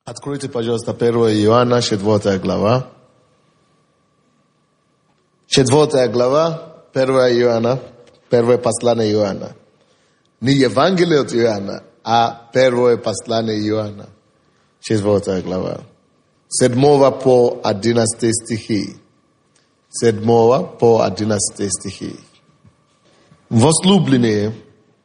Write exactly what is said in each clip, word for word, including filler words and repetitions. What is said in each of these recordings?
Откройте, пожалуйста, первое Иоанна, четвертая глава. Четвертая глава, первое Иоанна, первое послание Иоанна. Не Евангелие от Иоанна, а первое послание Иоанна. Четвертая глава. Седьмого по одиннадцатый стихи. Седьмого по одиннадцатый стихи. Возлюбленные,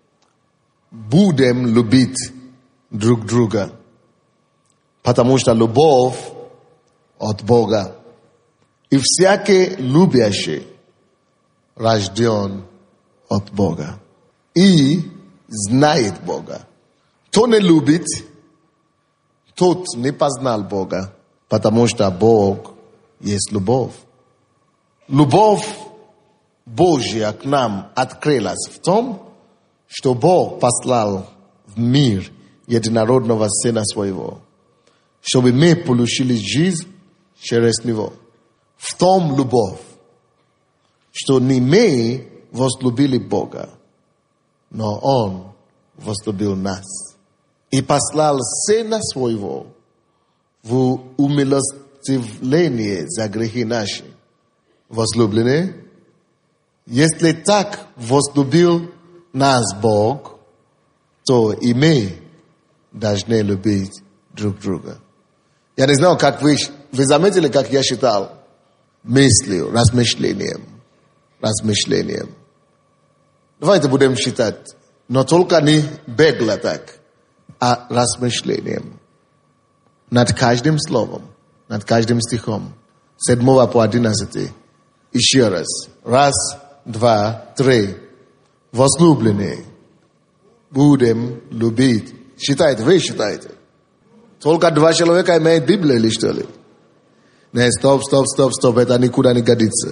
будем любить друг друга, потому что любовь от Бога. И всякий любящий рожден от Бога и знает Бога. Кто не любит, тот не познал Бога, потому что Бог есть любовь. Любовь Божья к нам открылась в том, что Бог послал в мир единородного Сына Своего, чтобы мы получили жизнь через Него. В том любовь, что не мы возлюбили Бога, но Он возлюбил нас и послал Сына Своего в умилостивление за грехи наши. Возлюбленные, если так возлюбил нас Бог, то и мы должны любить друг друга. Я не знаю, как вы, вы заметили, как я считал мыслью, размышлением, размышлением. Давайте будем считать, но только не бегло так, а размышлением. Над каждым словом, над каждым стихом. Седьмого по одиннадцатый. Еще раз. Раз, два, три. Возлюбленные, будем любить. Считайте, вы считаете. Только два человека имеют Библию или что ли? Не, стоп, стоп, стоп, стоп, это никуда не годится.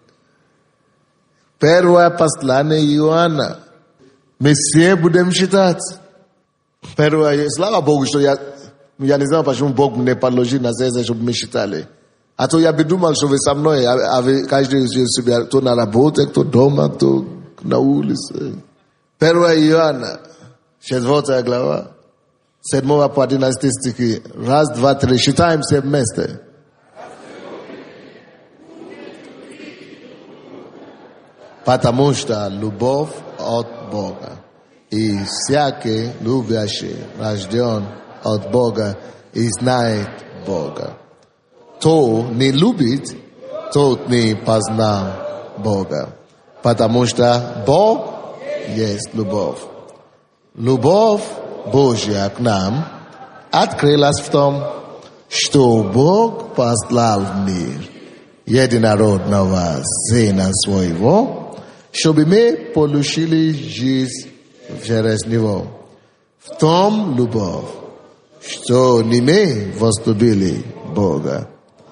Первое послание Иоанна. Мы все будем считать. Первое, слава Богу, что я, я не знаю, почему Бог мне подложил на сердце, чтобы мы считали. А то я бы думал, что вы со мной, а вы каждый из себя, кто на работе, кто дома, кто на улице. Первое Иоанна, четвертая глава. Седьмого по одиннадцатый стихи. Раз, два, три. Считаем все вместе. Потому что любовь от Бога. И всякий любящий рожден от Бога и знает Бога. Кто не любит, тот не познал Бога. Потому что Бог есть любовь. Любовь Божья к нам открылась в том, что Бог послал в мир единородного Сына Своего, чтобы мы получили жизнь через Него. В том любовь, что не мы возлюбили Бога.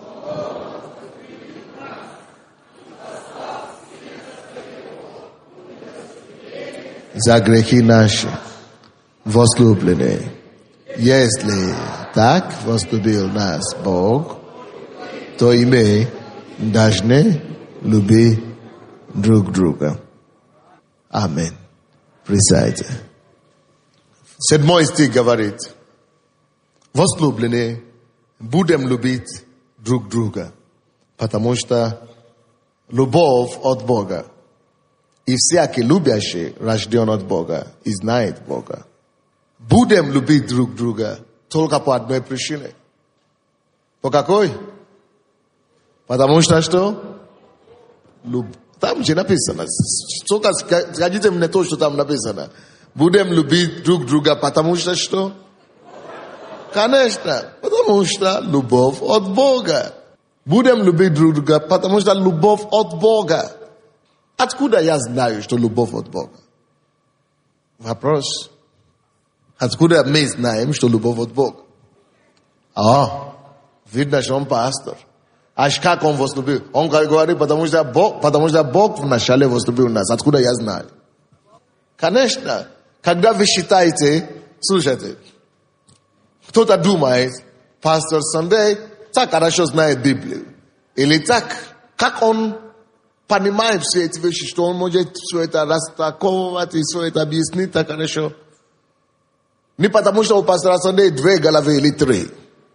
За грехи наши. Возлюбленные, если так возлюбил нас Бог, то и мы должны любить друг друга. Аминь. Присядьте. Седьмой стих говорит: возлюбленные, будем любить друг друга, потому что любовь от Бога, и всякий любящий рожден от Бога и знает Бога. Будем любить друг друга только по одной причине. По какой? Потому что что? Люб... Там же написано. Только скажите мне то, что там написано. Будем любить друг друга, потому что что? Конечно, потому что любовь от Бога. Будем любить друг друга, потому что любовь от Бога. Откуда я знаю, что любовь от Бога? Вопрос. Откуда мы знаем, что любовь от Бога? А, видно, что он пастор. Аж как он возлюбил? Он говорит, потому что Бог, потому что Бог вначале возлюбил нас. Откуда я знаю? Конечно, когда вы считаете, слушайте, кто-то думает, пастор Сандей так хорошо знает Библию. Или так, как он понимает все эти вещи, что он может все это растолковывать и все это объяснить так хорошо. Не потому, что у пастора Сандей две головы или три.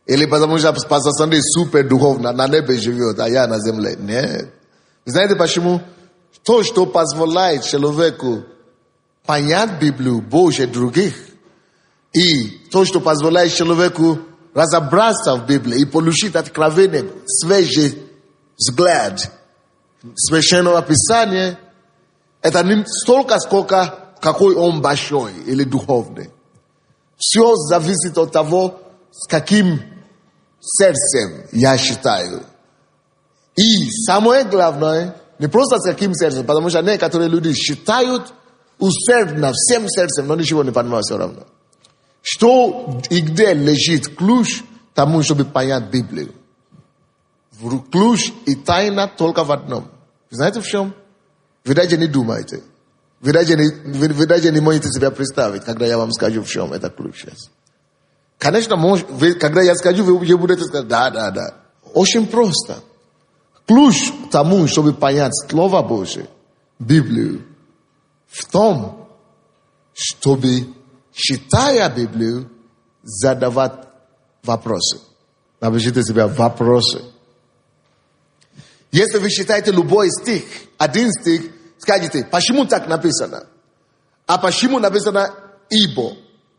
Или потому что спасаться супер духовно, на небе живет, а я на земле. Нет. Вы знаете почему? То, что позволяет человеку понять Библию больше других, и то, что позволяет человеку разобраться в Библии и получить откровение, свежий взгляд Священного Писания, это не столько, сколько какой он большой или духовный. Все зависит от того, с каким сердцем я считаю. И самое главное, не просто с каким сердцем, потому что некоторые люди считают усердно, всем сердцем, но ничего не понимают все равно. Что и где лежит ключ тому, чтобы понять Библию? Ключ и тайна только в одном. Вы знаете в чем? Вы даже не думаете. Вы даже не, вы, вы даже не можете себя представить, когда я вам скажу, в чем это ключ сейчас. Конечно, мож, вы, когда я скажу, вы, вы будете сказать, да, да, да. Очень просто. Ключ к тому, чтобы понять Слово Божие, Библию, в том, чтобы, читая Библию, задавать вопросы. Напишите себе вопросы. Если вы читаете любой стих, один стих, скажите, почему так написано? А почему написано «ибо»?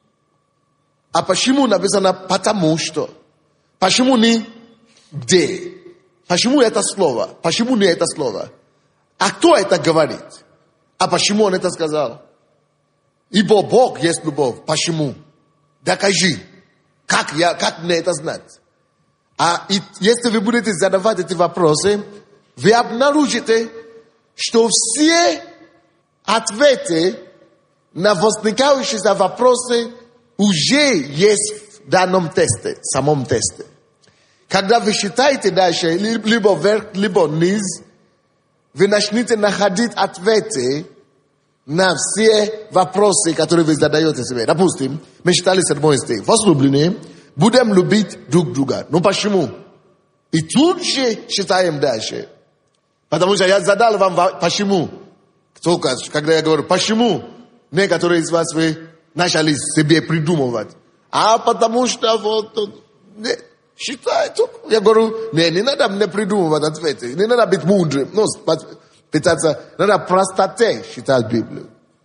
А почему написано «потому что»? Почему не «де»? Почему это слово? Почему не это слово? А кто это говорит? А почему он это сказал? Ибо Бог есть любовь. Почему? Докажи. Как, я, как мне это знать? А и, если вы будете задавать эти вопросы, вы обнаружите, что все ответы на возникающие вопросы уже есть в данном тесте, в самом тесте. Когда вы считаете дальше, либо вверх, либо вниз, вы начнете находить ответы на все вопросы, которые вы задаете себе. Допустим, мы читали седьмой стих. Возлюбленные, будем любить друг друга. Ну почему? И тут же читаем дальше. Потому что я задал вам почему. Только когда я говорю почему, некоторые из вас вы начали себе придумывать. А потому что вот... Не, считай, я говорю, не, не надо мне придумывать ответы. Не надо быть мудрым. Ну, пытаться, надо простоте читать Библию.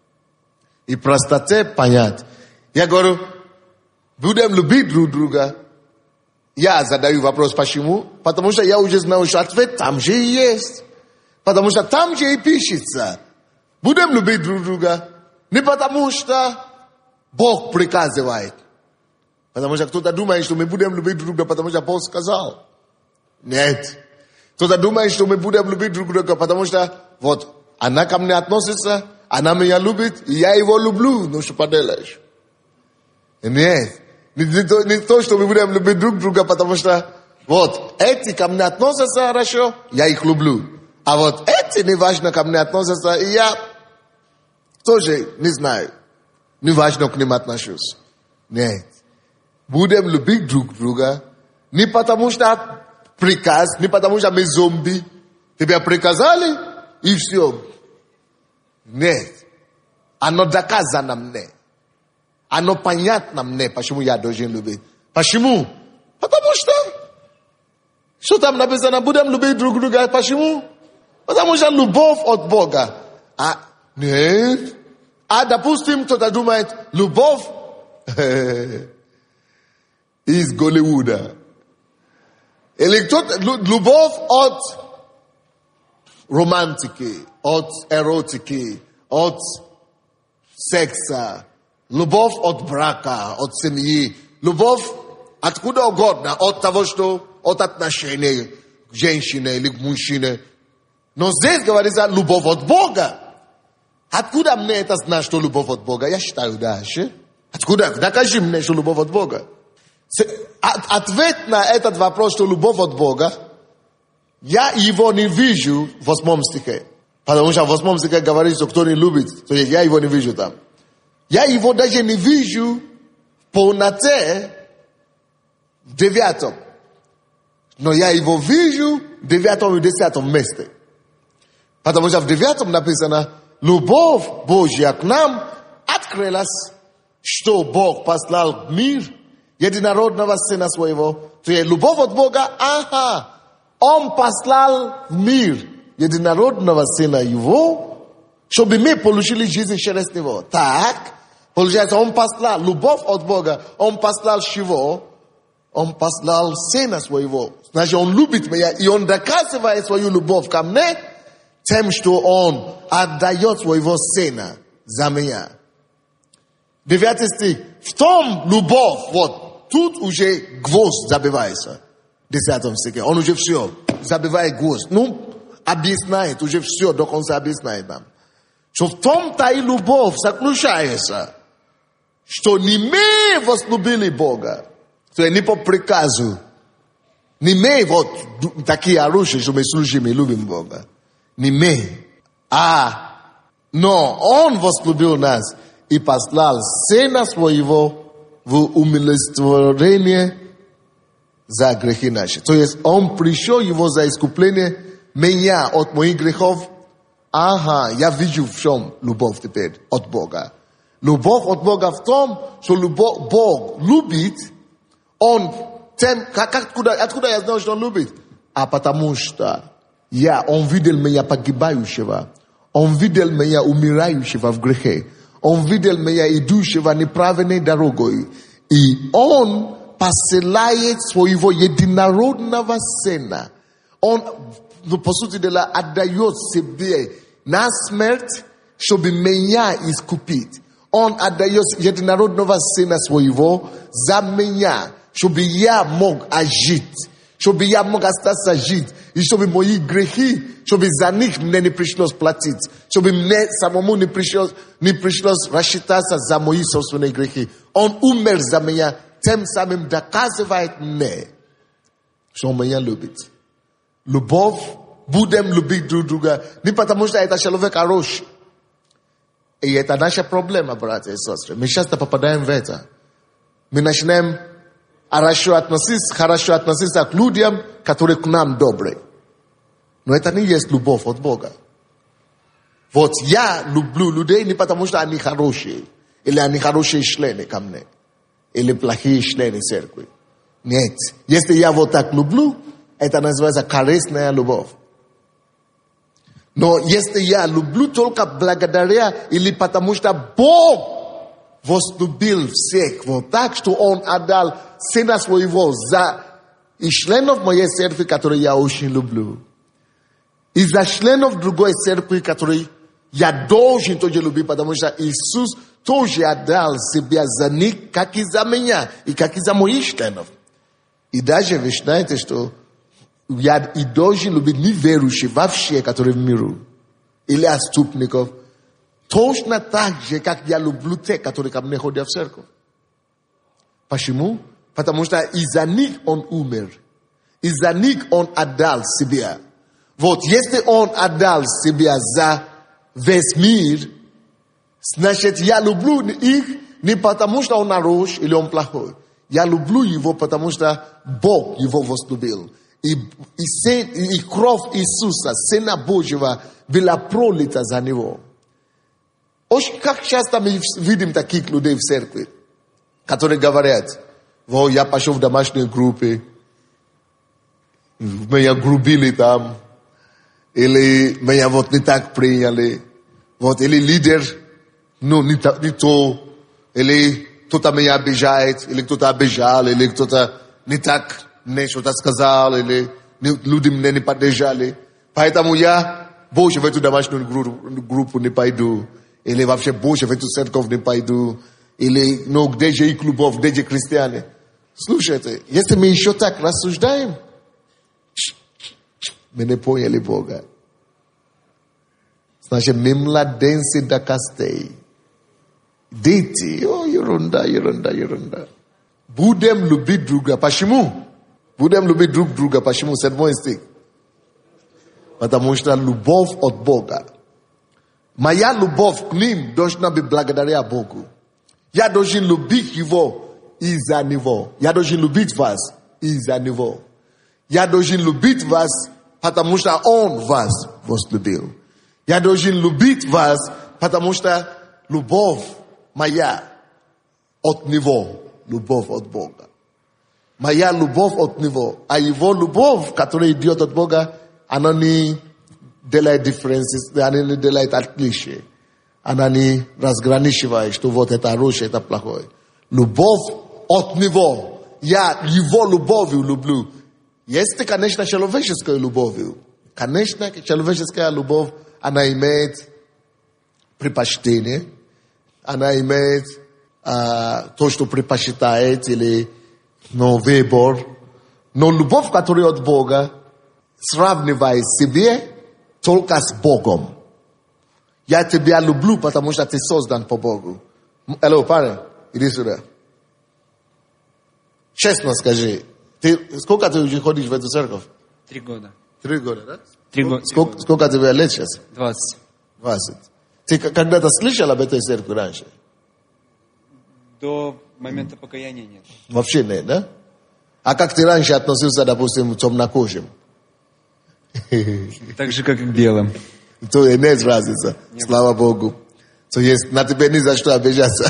И простоте понять. Я говорю, будем любить друг друга. Я задаю вопрос, почему? Потому что я уже знаю, что ответ там же и есть. Потому что там же и пишется. Будем любить друг друга. Не потому что Бог приказывает. Потому что кто-то думает, что мы будем любить друг друга, потому что Бог сказал. Нет. Кто-то думает, что мы будем любить друг друга, потому что вот она ко мне относится, она меня любит, и я его люблю. Ну что поделаешь? Нет. Не, не, то, не то, что мы будем любить друг друга, потому что вот эти ко мне относятся хорошо, я их люблю. А вот эти неважно ко мне относятся, и я тоже не знаю. Неважно к ним отношусь. Нет. Будем любить друг друга не потому что приказ, не потому что мы зомби. Тебе приказали, и все. Нет. Оно доказано мне. Оно понятно мне, почему я должен любить. Почему? Потому что что там написано, будем любить друг друга. Почему? Потому что любовь от Бога. А нет. А допустим, кто-то думает, любовь из Голливуда. Или кто-то, любовь от романтики, от эротики, от секса. Любовь от брака, от семьи. Любовь откуда угодно, от того, что от отношений к женщине или к мужчине. Но здесь говорится любовь от Бога. Откуда мне это знать, что любовь от Бога? Я считаю дальше. Откуда? Докажи мне, что любовь от Бога. Ответ на этот вопрос, что любовь от Бога, я его не вижу в восьмом стихе. Потому что в восьмом стихе говорит, что кто не любит, то я его не вижу там. Я его даже не вижу в полноте в девятом. Но я его вижу в девятом и десятом месте. Потому что в девятом написано, любовь Божья к нам открылась, что Бог послал в мир единородного Сына Своего, то есть любовь от Бога, ага, Он послал в мир единородного Сына Его, чтобы мы получили жизнь через Него. Так, получается, Он послал любовь от Бога, Он послал чего? Он послал Сына Своего. Значит, Он любит меня, и Он доказывает свою любовь ко мне тем, что Он отдает своего Сына за меня. Девятый стих. В том любовь, вот, тут уже гвоздь забивается. В десятом стихе. Он уже все забивает гвоздь. Ну, объясняет, уже все до конца объясняет нам. Что в том-то и любовь заключается, что не мы возлюбили Бога, то есть не по приказу, не мы вот такие оружия, что мы служим и любим Бога. Не мы, а но Он возлюбил нас и послал Сына Своего в умилостивление за грехи наши. То есть Он пришел Его за искупление меня от моих грехов. Ага, я вижу в чем любовь теперь от Бога. Любовь от Бога в том, что любовь, Бог любит, Он тем, как, откуда, откуда я знаю, что Он любит? А потому что я, Он видел меня погибающего, Он видел меня умирающего в грехе, Он видел меня идущего неправильной дорогой, и Он посылает своего единородного Сына. Он, по сути дела, отдает себе на смерть, чтобы меня искупить. Он отдает единородного Сына Своего за меня, чтобы я мог жить, чтобы я мог остаться жить, и чтобы мои грехи, чтобы за них мне не пришлось платить, чтобы мне самому не пришлось, не пришлось рассчитаться за мои собственные грехи. Он умер за меня, тем самым доказывает мне, что Он меня любит. Любовь, будем любить друг друга, не потому что это человек хороший. И это наша проблема, братья и сестры. Мы часто попадаем в это. Мы начинаем хорошо относиться, хорошо относиться к людям, которые к нам добрые. Но это не есть любовь от Бога. Вот я люблю людей не потому, что они хорошие, или они хорошие члены ко мне, или плохие члены церкви. Нет. Если я вот так люблю, это называется корыстная любовь. Но если я люблю только благодаря или потому что Бог возлюбил всех вот так, что Он отдал Сына Своего за и членов моей церкви, которые я очень люблю, и за членов другой церкви, которые я должен тоже любить, потому что Иисус тоже отдал себя за них, как и за меня, и как и за моих членов. И даже вы знаете, что я и должен любить неверующих вообще, которые в миру, или отступников, точно так же, как я люблю тех, которые ко мне ходят в церковь. Почему? Потому что из-за них Он умер. Из-за них Он отдал себя. Вот, если Он отдал себя за весь мир, значит, я люблю их не потому, что Он хороший или Он плохой. Я люблю Его, потому что Бог Его возлюбил. И, и, сын, и кровь Иисуса, Сына Божьего, была пролита за Него. Очень, как часто мы видим таких людей в церкви, которые говорят: вот я пошел в домашние группы, меня грубили там, или меня вот не так приняли, вот, или лидер, ну, не, не то, или кто-то меня обижает, или кто-то обижал, или кто-то не так мне что-то сказал, или люди мне не поддержали. Поэтому я больше в эту домашнюю группу не пойду, или вообще больше в эту церковь не пойду, или, ну, где же и клубов, где же христиане. Слушайте, если мы еще так рассуждаем, мы не поняли Бога. Значит, мы младенцы до костей. Дети, о, ерунда, ерунда, ерунда. Будем любить друг друга. Почему? Будем любить друг друга. Почему? Седьмой стих. Потому что любовь от Бога. Моя любовь к ним должна быть благодаря Богу. Я должен любить Его из-за Него. Я должен любить вас из-за Него. Я должен любить вас, потому что Он вас возлюбил. Я должен любить вас, потому что любовь моя от Него. любовь от Бога. Моя любовь от Него. А Его любовь, которая идет от Бога, она не делает differences, она не делает отличия. Она не разграничивает, что вот это хорошее, это плохое. Любовь от Него. Я Его любовью люблю. Есть, конечно, человеческая любовь. Конечно, человеческая любовь, она имеет предпочтение, она имеет а, то, что предпочитает, или ну, выбор. Но любовь, которая от Бога, сравнивает себе только с Богом. Я тебя люблю, потому что ты создан по Богу. Алло, парень, иди сюда. Честно скажи, ты, сколько ты уже ходишь в эту церковь? Три года. Три года, да? Три года. Сколько, сколько тебе лет сейчас? Двадцать. Двадцать. Ты когда-то слышал об этой церкви раньше? До момента покаяния нет. Вообще нет, да? А как ты раньше относился, допустим, к темнокожим? Так же, как и к белым. То и нет разницы, слава Богу. То есть на тебе ни за что обижаться.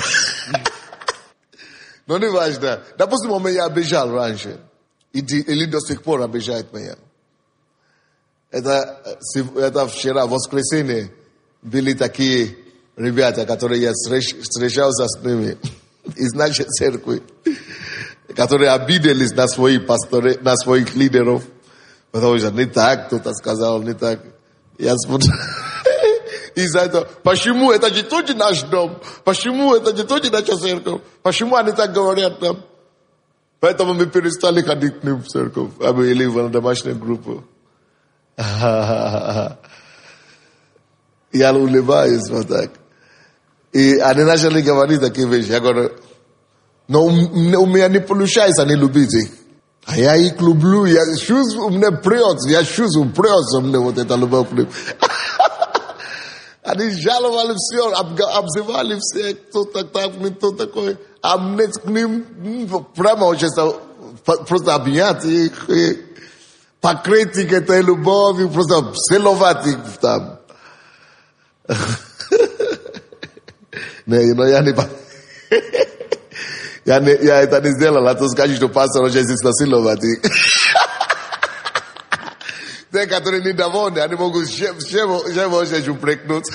Но не важно. Допустим, он меня обижал раньше. Или до сих пор обижает меня. Это, это вчера, в воскресенье, были такие ребята, которые я встречался с ними из нашей церкви, которые обиделись на своих пасторов, на своих лидеров, потому что не так, кто-то сказал, не так. Я смотрю, и за это, почему это не тоже наш дом, почему это не тоже наша церковь, почему они так говорят нам? Поэтому мы перестали ходить к ним в церковь, а мы или в домашнюю группу. Я улыбаюсь вот так. И они начали говорить такие вещи. Я говорю, но у меня не получается не любить их. А я их люблю, я чувствую, у меня прет, я чувствую, прет у меня вот это любовь к ним. Они жаловали все, обзывали все, кто так, кто такой. А мне к ним прямо хочется просто обнять их, покрыть их этой любовью, просто целовать их там. Не, но я не... Я, не, я это не сделал, а то скажешь, что пастор уже здесь насиловать их. Те, которые недовольны, они могут чем вообще упрекнуть.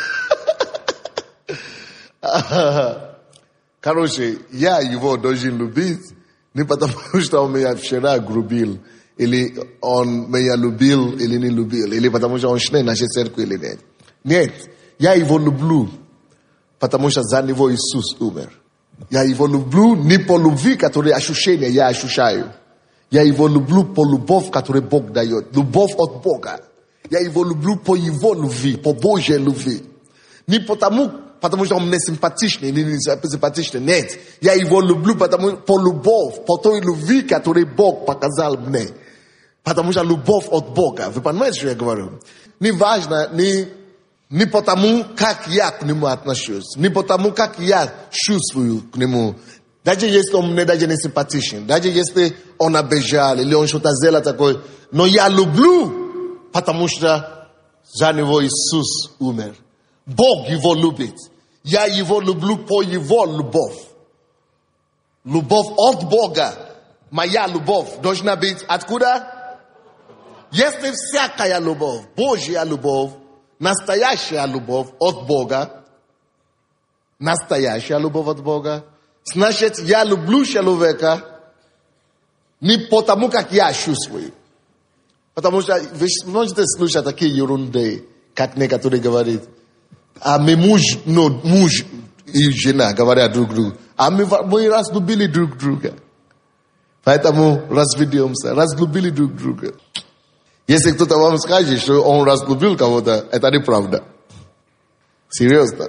Короче, я его должен любить, не потому что он меня вчера грубил, или он меня любил, или не любил, или потому что он член нашей церкви, или нет. Нет, я его люблю, потому что за него Иисус умер. Я его люблю не по любви, которая ощущение я ощущаю. Я его люблю по любовь, которую Бог дает. Любовь от Бога. Я его люблю по его любви, по Божьей любви. Не потому, потому что он мне симпатичный, не симпатичный. Нет. Я его люблю потому, по любовь, по той любви, которую Бог показал мне. Потому что любовь от Бога. Вы понимаете, что я говорю? Не важно, не... Не потому, как я к нему отношусь, не потому, как я чувствую к нему. Даже если он мне даже не симпатичен, даже если он обижал или он что-то сделал такое, но я люблю, потому что за него Иисус умер. Бог его любит. Я его люблю по его любовь. Любовь от Бога. Моя любовь должна быть откуда? Если всякая любовь, Божья любовь, настоящая любовь от Бога, настоящая любовь от Бога, значит, я люблю человека не потому, как я чувствую. Потому что вы можете слушать такие ерунды, как некоторые говорят, а мы муж, ну, муж и жена говорят друг другу, а мы, мы разлюбили друг друга. Поэтому разведемся, разлюбили друг друга. Если кто-то вам скажет, что он разлюбил кого-то, это неправда. Серьезно.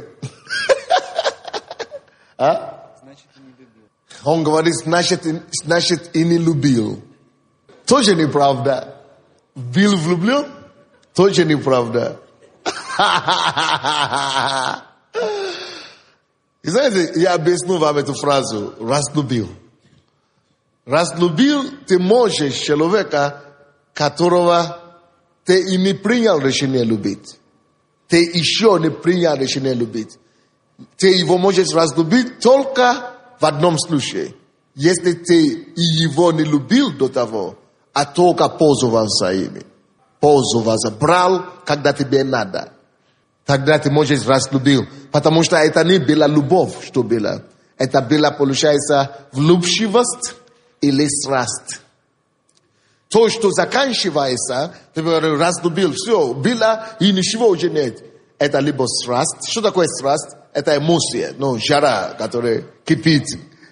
А? Значит, и не любил. Он говорит, значит, значит и не любил. Тоже неправда. Был влюблен? Тоже неправда. И знаете, я объясню вам эту фразу. Разлюбил. Разлюбил ты можешь человека, которого ты и не принял решение любить. Ты еще не принял решение любить. Ты его можешь разлюбить только в одном случае. если ты его не любил до того, а только пользовался ими, пользовался, брал, когда тебе надо, тогда ты можешь разлюбил. Потому что это не была любовь, что было. Это была, получается, влюбчивость или страсть. То, что заканчивается, ты говоришь, разлюбил, все, было и ничего уже нет. Это либо страсть. Что такое страсть? Это эмоция, ну, жара, которая кипит.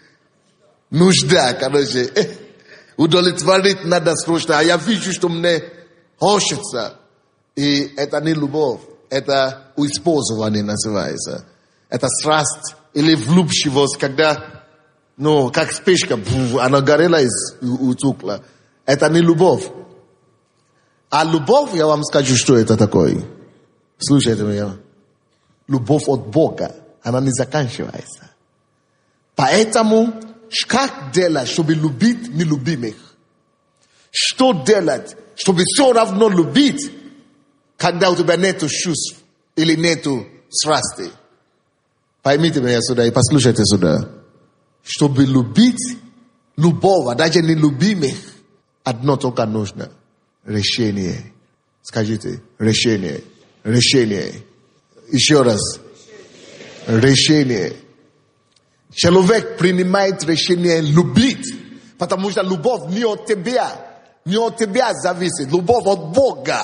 Нужда, короче. Удовлетворить надо срочно. А я вижу, что мне хочется. И это не любовь. Это использование называется. Это страсть или влюбчивость, когда, ну, как спичка, она горела и утухла. Это не любовь. А любовь, я вам скажу, что это такое. Слушайте меня. Любовь от Бога, она не заканчивается. Поэтому, как делать, чтобы любить нелюбимых? Что делать, чтобы все равно любить, когда у тебя нету чувств или нету страсти? Поймите меня сюда и послушайте сюда. Чтобы любить любого, даже нелюбимых, одно только нужно. Решение. Скажите, решение. Решение. Еще раз. Решение. Человек принимает решение любить, потому что любовь не от тебя, не от тебя зависит. Любовь от Бога.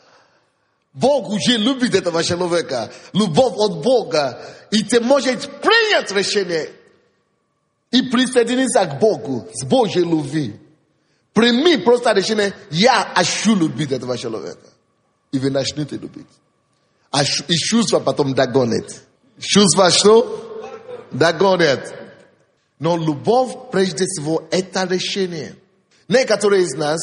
Бог уже любит этого человека. Любовь от Бога. И ты можешь принять решение и присоединиться к Богу с Божьей любви. Прими просто решение, я хочу любить этого человека. И вы начнете любить. И чувства потом догонят. Чувства что? Догонят. Но любовь, прежде всего, это решение. Некоторые из нас,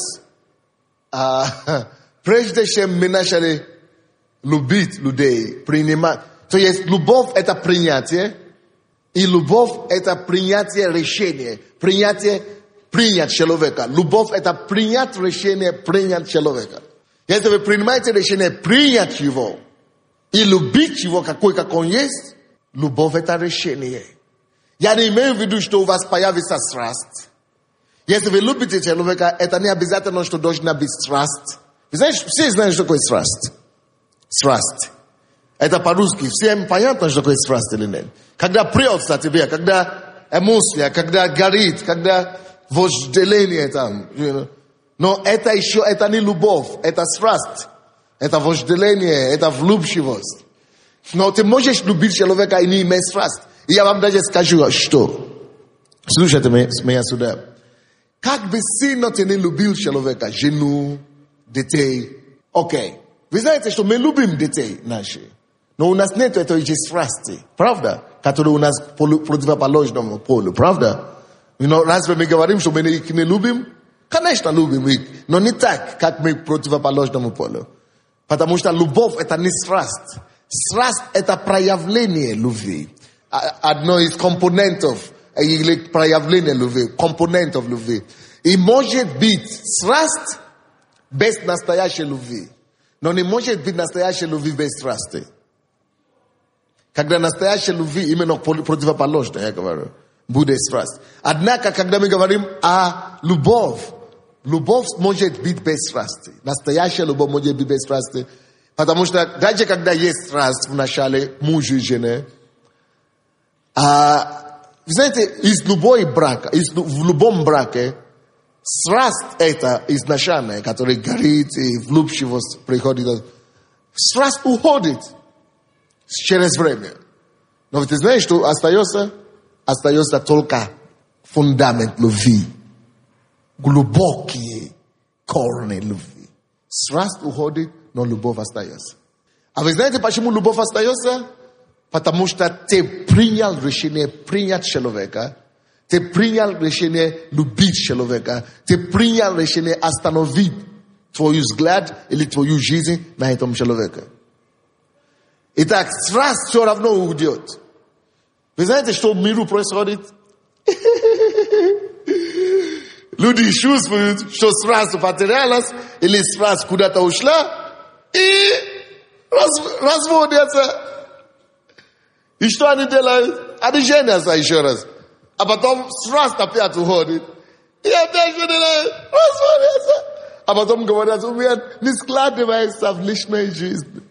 а, прежде чем мы начали любить людей, принимать. То есть любовь это принятие, и любовь это принятие решения, принятие принять человека. Любовь это принять решение, принять человека. Если вы принимаете решение принять его и любить его какой, как он есть, любовь это решение. Я не имею в виду, что у вас появится страсть. Если вы любите человека, это не обязательно, что должна быть страсть. Вы знаете, все знают, что такое страсть. Страсть. Это по-русски. Всем понятно, что такое страсть или нет. Когда прется тебе, когда эмоция, когда горит, когда вожделение там. You know. Но это еще, это не любовь, это страсть. Это вожделение, это влюбчивость. Но ты можешь любить человека и не иметь страсть. И я вам даже скажу, что. Слушайте меня сюда. Как бы сильно ты не любил человека, жену, детей. Окей. Вы знаете, что мы любим детей наши. Но у нас нет этой страсти. Правда? Которая у нас противоположному полу. Правда? You know, разве мы говорим, что мы их не любим? Конечно, любим их. Но не так, как мы противоположному полу. Потому что любовь это не страсть. Страсть это проявление любви. Одно из компонентов или проявление любви. Компонентов любви. И может быть страсть без настоящей любви. Но не может быть настоящей любви без страсти. Когда настоящая любви именно противоположная, я говорю, будет страсть. Однако, когда мы говорим о любовь, любовь может быть без страсти. Настоящая любовь может быть без страсти. Потому что даже когда есть страсть в начале мужа и жены, а, вы знаете, из любой брака, из, в любом браке, страсть это изначальная, которая горит и влюбчивость приходит. Страсть уходит через время. Но ты знаешь, что остается? Остается только фундамент любви. Глубокие корни любви. Страсть уходит, но любовь остается. А вы знаете, почему любовь остается? Потому что ты принял решение принять человека. Ты принял решение любить человека. Ты принял решение остановить твой взгляд или твою жизнь на этом человеке. Итак, страсть все равно уйдет. Вы знаете, что в миру происходит? Люди чувствуют, что страсть потерялась или страсть куда-то ушла и раз, разводятся. И что они делают? Они женятся еще раз. А потом страсть опять уходит. И опять же разводятся. А потом говорят, у меня не складывается в личной жизни.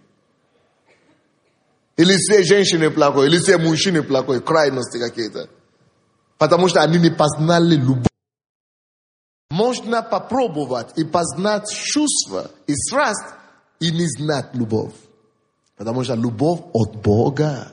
Или все женщины плохой, или все мужчины плохой, крайности какие-то. Потому что они не познали любовь. Можно попробовать и познать чувства и страсть, и не знать любовь. Потому что любовь от Бога.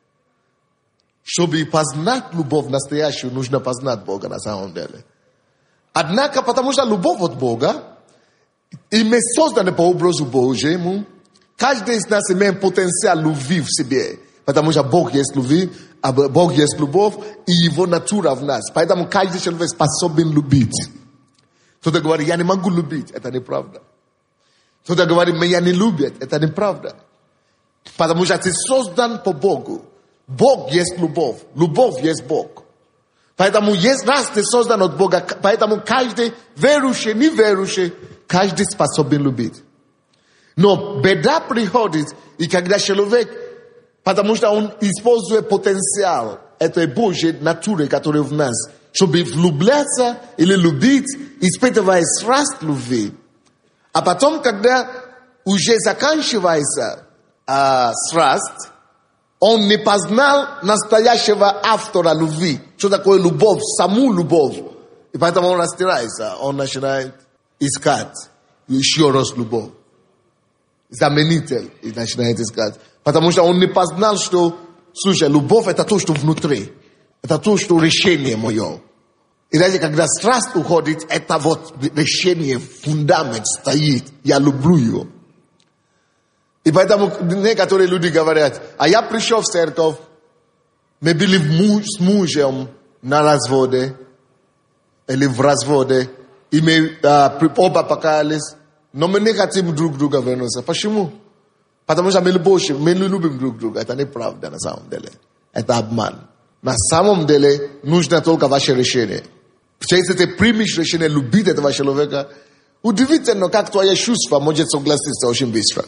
Чтобы познать любовь настоящую, нужно познать Бога на самом деле. Однако, потому что любовь от Бога, и мы созданы по образу Божьему, каждый из нас имеет потенциал любви в себе. Потому что Бог есть любовь, а Бог есть любовь, и Его натура в нас. Поэтому каждый человек способен любить. Кто-то говорит, я не могу любить. Это неправда. Кто-то говорит, меня не любят. Это неправда. Потому что ты создан по Богу. Бог есть любовь. Любовь есть Бог. Поэтому есть раз ты создан от Бога. Поэтому каждый верующий, неверующий, каждый способен любить. Но беда приходит, и когда человек, потому что он использует потенциал этой Божьей натуры, которая в нас, чтобы влюбляться или любить, испытывая страсть любви. А потом, когда уже заканчивается а, страсть, он не познал настоящего автора любви. Что такое любовь, саму любовь. И поэтому он растирается, он начинает искать еще раз любовь. Заменитель и начинает искать. Потому что он не познал, что, слушай, любовь это то, что внутри. Это то, что решение мое. И даже когда страсть уходит, это вот решение, фундамент стоит. Я люблю его. И поэтому некоторые люди говорят, а я пришел в церковь, мы были муж, с мужем на разводе, или в разводе, и мы а, оба покаялись, но мы не хотим друг друга вернуться. Почему? Потому что мы любим, мы любим друг друга. Это неправда на самом деле. Это обман. На самом деле нужно только ваше решение. Если ты примешь решение любить этого человека, удивительно, как твои чувства может согласиться очень быстро.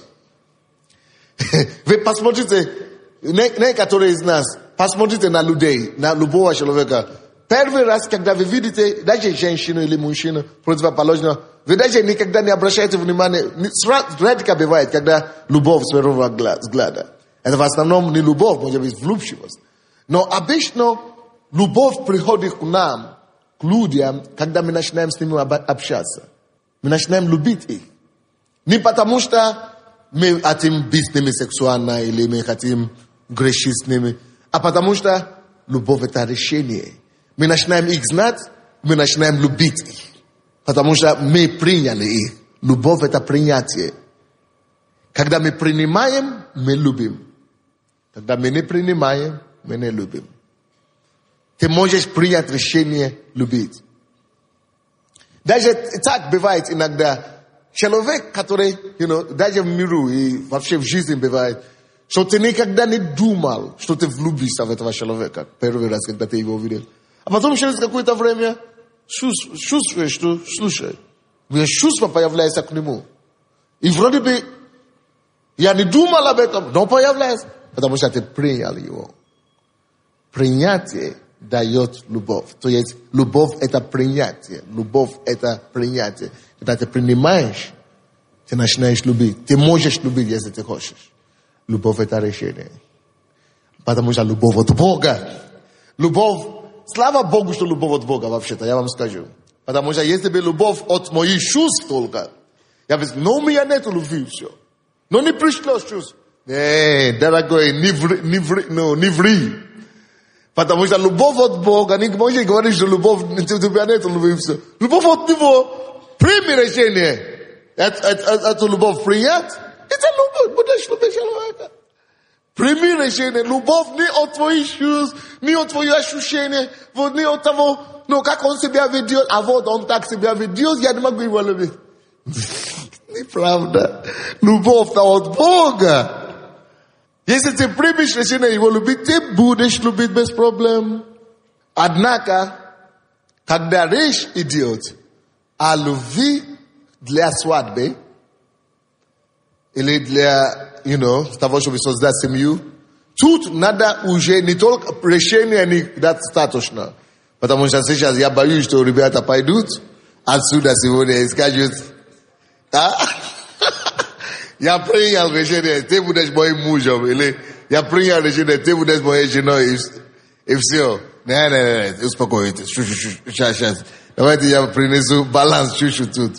Вы посмотрите, некоторые из нас, посмотрите на людей, на любого человека. Первый раз, когда вы видите даже женщину или мужчину противоположного, вы даже никогда не обращаете внимания. Редко бывает, когда любовь с первого взгляда. Это в основном не любовь, может быть влюбчивость. Но обычно любовь приходит к нам, к людям, когда мы начинаем с ними общаться. Мы начинаем любить их. Не потому что мы хотим быть с ними сексуально или мы хотим грешить с ними, а потому что любовь это решение. Мы начинаем их знать, мы начинаем любить их. Потому что мы приняли их. Любовь это принятие. Когда мы принимаем, мы любим. Когда мы не принимаем, мы не любим. Ты можешь принять решение любить. Даже так бывает иногда. Человек, который, you know, даже в миру и вообще в жизни бывает, что ты никогда не думал, что ты влюбишься в этого человека. Первый раз, когда ты его увидел. А потом через какое-то время чувствуешь, что, слушай, у меня чувство появляется к нему. И вроде бы я не думал об этом, но появляется. Потому что ты принял его. Принятие дает любовь. То есть любовь это принятие. Любовь это принятие. Когда ты принимаешь, ты начинаешь любить. Ты можешь любить, если ты хочешь. Любовь это решение. Потому что любовь от Бога. Любовь, слава Богу, что любовь от Бога вообще-то, я вам скажу. Потому что если бы любовь от моих чувств только, я бы сказал, но у меня нет любви все. Но не пришло чувств. Эй, дорогой, не ври, не ври, no, не ври. Потому что любовь от Бога, не можешь говорить, что любовь, у тебя нет любви все. Любовь от Него. Прими решение. Эту любовь принять. Это любовь. Будешь любить человека. Прими решение. Любовь не от твоих чувств, не от твоих ощущений, не от того, ну, как он себя ведет, а вот он так себя ведет, я не могу его любить. Неправда. Любовь-то от Бога. Если ты примешь решение его любить, ты будешь любить без проблем. Однако, когда речь идет о любви для свадьбы, или для, you know, того, чтобы создать семью, тут надо уже не только решение не достаточно. Потому что сейчас я боюсь, что ребята пойдут отсюда сегодня и скажут, а? Я принял решение, ты будешь моим мужем, или я принял решение, ты будешь моей женой, и, и все. Не, не, не, успокойтесь, сейчас, сейчас. Давайте я принесу баланс чуть-чуть тут.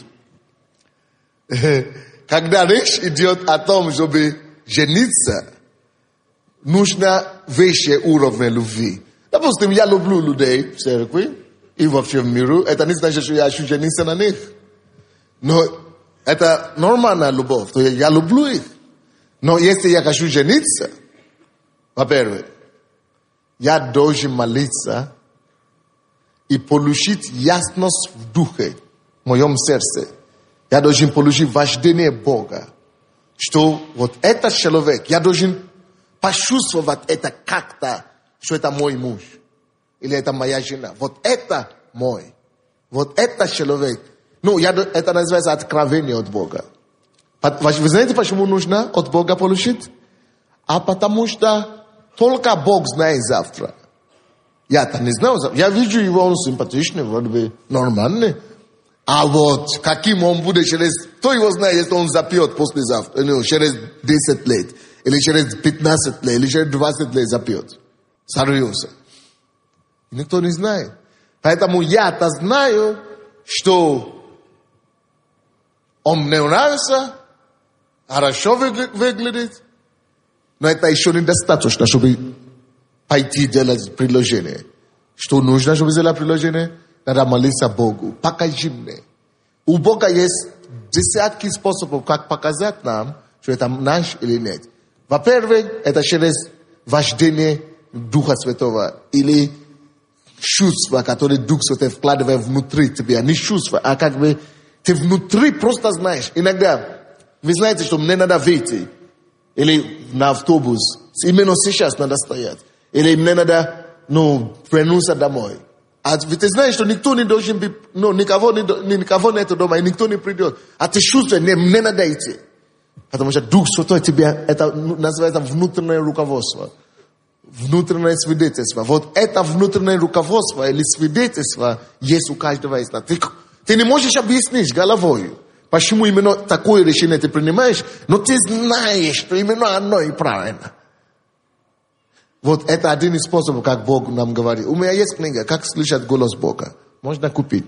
Когда речь идет о том, чтобы жениться, нужно выше уровня любви. Допустим, я люблю людей в церкви и вообще в миру. Это не значит, что я хочу жениться на них. Но это нормальная любовь. То я люблю их. Но если я хочу жениться, во-первых, я должен молиться и получить ясность в духе, в моем сердце. Я должен получить вожделение Бога. Что вот этот человек, я должен почувствовать это как-то, что это мой муж. Или это моя жена. Вот это мой. Вот это человек. Ну, я, это называется откровение от Бога. Вы знаете, почему нужно от Бога получить? А потому что только Бог знает завтра. Я-то не знаю. Я вижу его, он симпатичный, вроде бы нормальный. А вот каким он будет через... Кто его знает, если он запьет послезавтра? Ну, через десять лет. Или через пятнадцать лет. Или через двадцать лет запьет. Сорвется. Никто не знает. Поэтому я-то знаю, что он мне нравится, хорошо выглядит, но это еще недостаточно, чтобы пойти делать предложение. Что нужно, чтобы сделать предложение? Надо молиться Богу. Покажи мне. У Бога есть десятки способов, как показать нам, что это наш или нет. Во-первых, это через вождение Духа Святого или чувства, которые Дух Святой вкладывает внутри тебя. Не чувства, а как бы ты внутри просто знаешь. Иногда, вы знаете, что мне надо выйти. Или на автобус. Именно сейчас надо стоять. Или мне надо, ну, вернуться домой. А ты знаешь, что никто не должен быть, ну, никого, никого нет дома, и никто не придет. А ты чувствуешь, мне, мне надо идти. Потому что Дух Святой тебе, это называется внутреннее руководство. Внутреннее свидетельство. Вот это внутреннее руководство или свидетельство есть у каждого из нас. Ты, ты не можешь объяснить головой, почему именно такое решение ты принимаешь, но ты знаешь, что именно оно и правильно. Вот это один из способов, как Бог нам говорит. У меня есть книга «Как слышать голос Бога». Можно купить.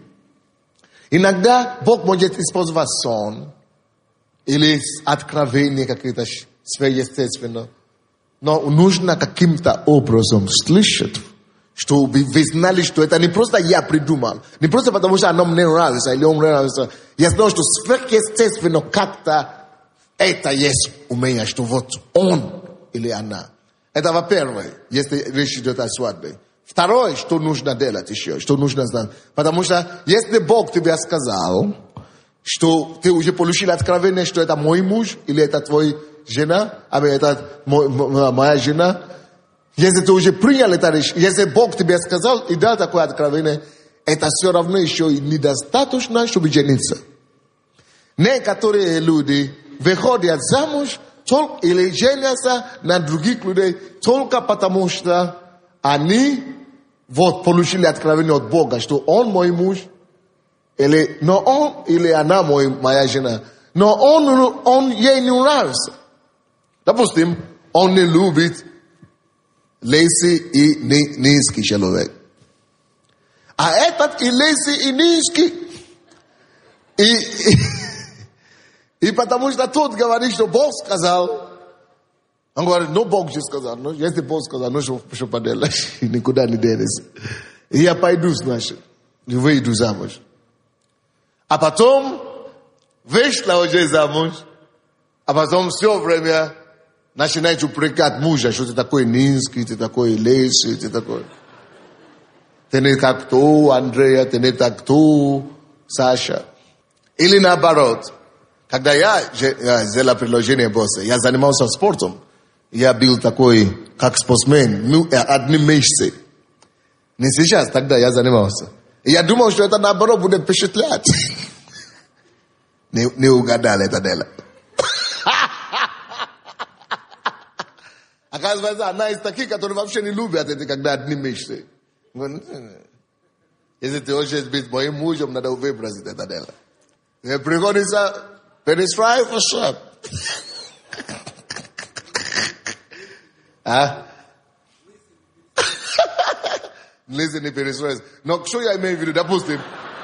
Иногда Бог может использовать сон или откровение какие-то сверхъестественное. Но нужно каким-то образом слышать, чтобы вы знали, что это не просто я придумал. Не просто потому, что оно мне нравится или он мне нравится. Я знаю, что сверхъестественно как-то это есть у меня, что вот он или она. Это во-первых, если речь идет о свадьбе. Второе, что нужно делать еще, что нужно знать. Потому что если Бог тебе сказал, что ты уже получил откровение, что это мой муж или это твой жена, а это мой, моя жена, если ты уже принял это решение, если Бог тебе сказал и дал такое откровение, это все равно еще и недостаточно, чтобы жениться. Некоторые люди выходят замуж или женятся на других людей только потому, что они вот получили откровение от Бога, что он мой муж, или, но он или она мой, моя жена, но он, он ей не нравится. Допустим, он не любит лысый и низкий человек. А этот и лысый, и низкий. И, и, и потому что тот говорит, что Бог сказал. Он говорит, ну Бог же сказал. Ну, если Бог сказал, ну что, что поделаешь? Никуда не денешься. И я пойду, значит. И выйду замуж. А потом вышла уже замуж. А потом все время начинает упрекать мужа, что ты такой низкий, ты такой лысый, ты такой... Ты не как то, Андрея, ты не так то, Саша. Или наоборот. Когда я сделал предложение босса, я занимался спортом. Я был такой, как спортсмен, ну, одним месяцем. Не сейчас, тогда я занимался. И я думал, что это наоборот будет впечатлять. Не, не угадал это дело. Оказывается, она из таких, которые вообще не любят это, когда одни месяцы. Если ты хочешь быть моим мужем, надо выбросить это дело. И приходится перестраивать все. А? Лысый не перестроится. Но что я имею в виду? Допустим.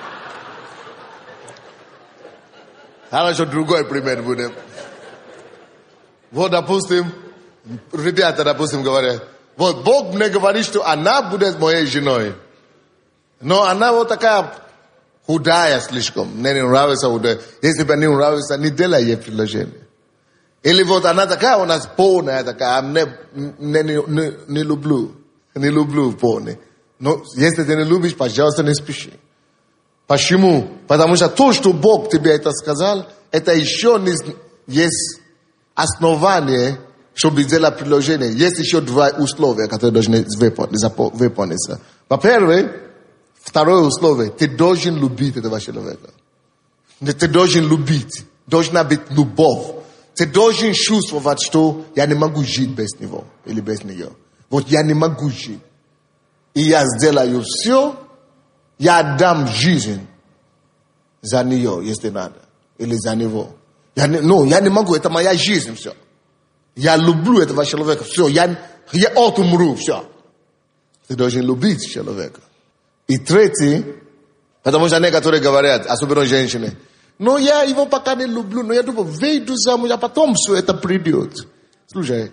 Хорошо, другой пример будет. Вот, допустим, ребята, допустим, говорят, вот Бог мне говорит, что она будет моей женой. Но она вот такая худая слишком. Мне не нравится худая. Если бы не нравится, не делай ей предложение. Или вот она такая у нас полная такая, а мне, мне не, не, не люблю. Не люблю полный. Но если ты не любишь, пожалуйста, не спеши. Почему? Потому что то, что Бог тебе это сказал, это еще не есть основание, чтобы сделать предложение. Есть еще два условия, которые должны выполниться. Во-первых, второе условие, ты должен любить этого человека. Ты должен любить. Должна быть любовь. Ты должен чувствовать, что я не могу жить без него или без нее. Вот я не могу жить. И я сделаю все, я отдам жизнь за нее, если надо. Или за него. Я не, ну, я не могу, это моя жизнь, все. Я люблю этого человека, все. Я, я отумру, все. Ты должен любить человека. И третий, потому что некоторые говорят, особенно женщины, ну, я его пока не люблю, но я думаю, выйду замуж, а потом все это придет. Слушай,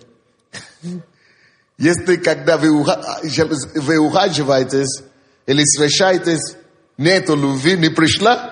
если когда вы, вы ухаживаетесь или встречаетесь, нету любви, не пришла,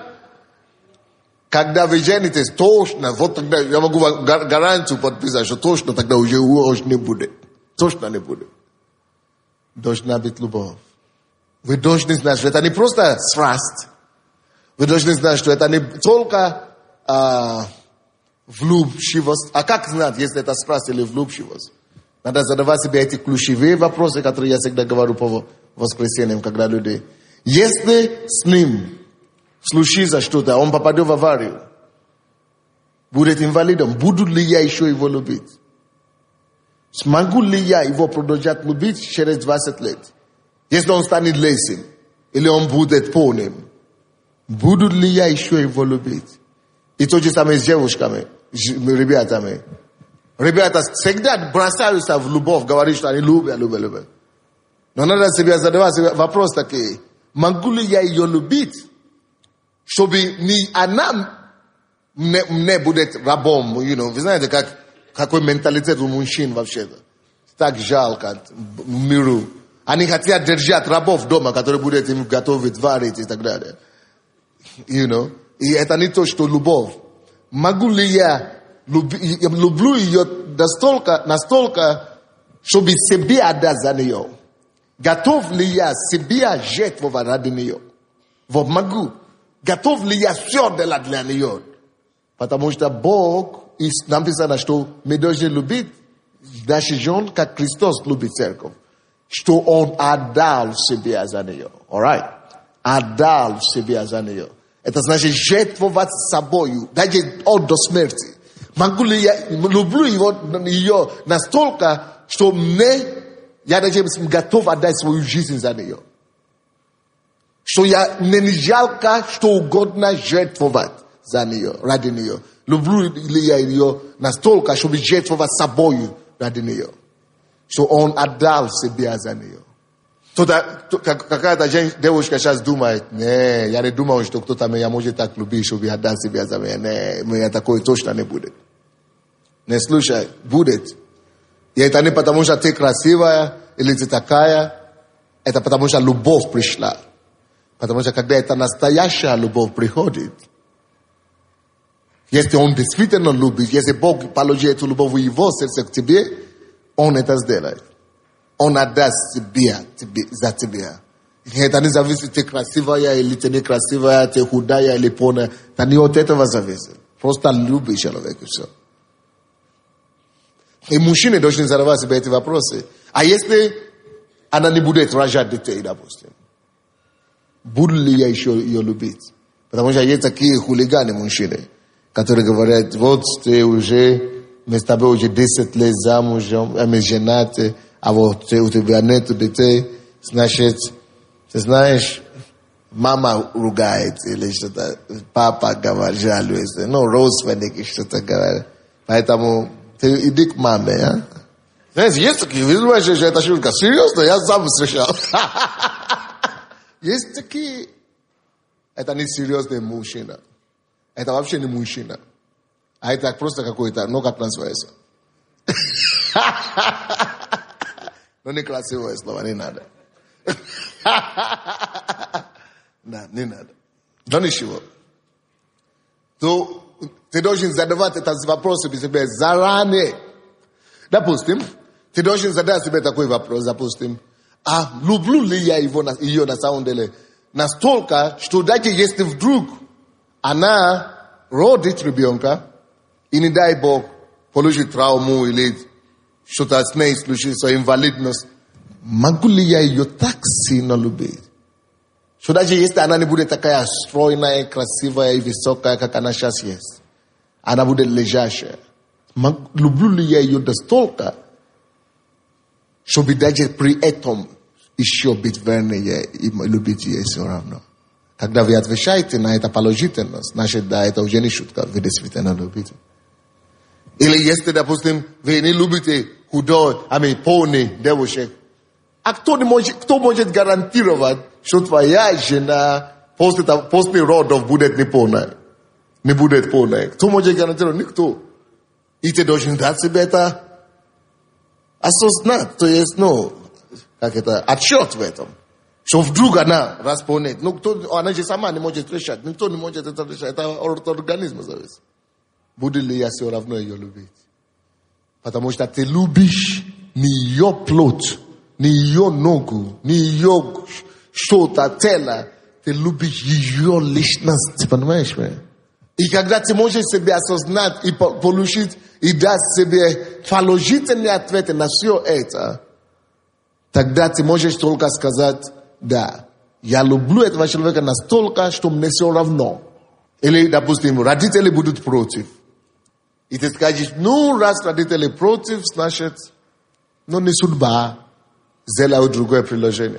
когда вы женитесь, точно, вот тогда я могу вам гарантию подписать, что точно тогда уже уже не будет. Точно не будет. Должна быть любовь. Вы должны знать, что это не просто страсть. Вы должны знать, что это не только а, влюбчивость. А как знать, если это страсть или влюбчивость? Надо задавать себе эти ключевые вопросы, которые я всегда говорю по воскресеньям, когда люди... Если с ним случится что-то, он попадет в аварию, будет инвалидом, буду ли я еще его любить? Смогу ли я его продолжать любить через двадцать лет? Если он станет лысым, или он будет полным, буду ли я еще его любить? И то же самое с девушками, ребятами. Ребята всегда бросаются в любовь, говорят, что они любят, любят, любят. Но надо себе задавать себе вопрос такой. Могу ли я ее любить, чтобы не она не, не будет рабом? You know? Вы знаете, как, какой менталитет у мужчин вообще-то. Так жалко миру. Они хотят держать рабов дома, которые будут им готовить, варить и так далее. You know? И это не то, что любовь. Могу ли я люб, люблю ее настолько, настолько, чтобы себе отдать за нее? Готов ли я себя жертвовать ради нее? Вот могу. Готов ли я все делать для нее? Потому что Бог, написано, что мы должны любить наших жен, как Христос любит церковь. Что Он отдал себя за нее. Alright? Отдал себя за нее. Это значит жертвовать собою, даже от до смерти. Могу ли я, люблю его, ее настолько, что мне, я даже готов отдать свою жизнь за нее. Что я не жалко, что угодно жертвовать за нее, ради нее. Люблю ли я ее настолько, чтобы жертвовать собою ради нее. Что он отдал себя за нее. Какая-то девушка сейчас думает, не, я не думаю, что кто-то меня может так любить, чтобы отдать себя за меня. Не, меня такое точно не будет. Не слушай, будет. И это не потому, что ты красивая или ты такая. Это потому, что любовь пришла. Потому что когда эта настоящая любовь приходит, если он действительно любит, если Бог положит эту любовь в его сердце к тебе, он это сделает. Он отдаст тебя, тебе, за тебя. Это не зависит, ты красивая или ты некрасивая, ты худая или полная. Это не от этого зависит. Просто люби человека, все. И мужчины должны задавать себе эти вопросы. А если она не будет рожать детей, допустим, буду ли я еще ее любить? Потому что есть такие хулиганы мужчины, которые говорят, вот ты уже, мы с тобой уже десять лет замужем, мы женаты, а вот у тебя нет детей, значит, ты знаешь, мама ругает или что-то, папа говорит, жалуется, ну, родственники что-то говорят. Поэтому ты иди к маме, а? Знаете, есть такие, вы думаете, что это шутка? Серьезно? Я сам встречал. Есть такие. Это не серьезный мужчина. Это вообще не мужчина. А это просто какой-то, ну как называется? Ну не красивое слово, не надо. Да, не надо. Но ничего. То ты должен задавать этот вопрос себе заранее. Допустим, ты должен задать себе такой вопрос, допустим, а люблю ли я его, ее на самом деле настолько, что даже если вдруг она родит ребенка, и не дай Бог получит травму или что-то с ней случится, инвалидность, могу ли я ее так сильно любить? Что даже если она не будет такая стройная, красивая и высокая, как она сейчас есть, она будет лежащая. Люблю ли я ее настолько, чтобы даже при этом еще быть вернее и любить ее все равно? Когда вы отвечаете на это положительность, значит, да, это уже не шутка, вы действительно любите. Или если, допустим, вы не любите худой, а мы полный девушек, а кто, не может, кто может гарантировать, что твоя жена после, после родов будет не полная? Не будет полная. Кто может гарантировать? Никто. И ты должен дать себе это осознать. То есть, ну, как это, отчет в этом. Что вдруг она располнет. Ну, кто, она же сама не может решать. Никто не может это решать. Это от организма зависит. Буду ли я все равно ее любить? Потому что ты любишь не ее плоть, не ее ногу, не ее что-то, тело. Ты любишь ее личность. Понимаешь меня? И когда ты можешь себе осознать и получить, и дать себе положительные ответы на все это, тогда ты можешь только сказать, да, я люблю этого человека настолько, что мне все равно. Или, допустим, родители будут против. И ты скажешь, ну, раз родители против, значит, ну, не судьба, сделаю другое приложение.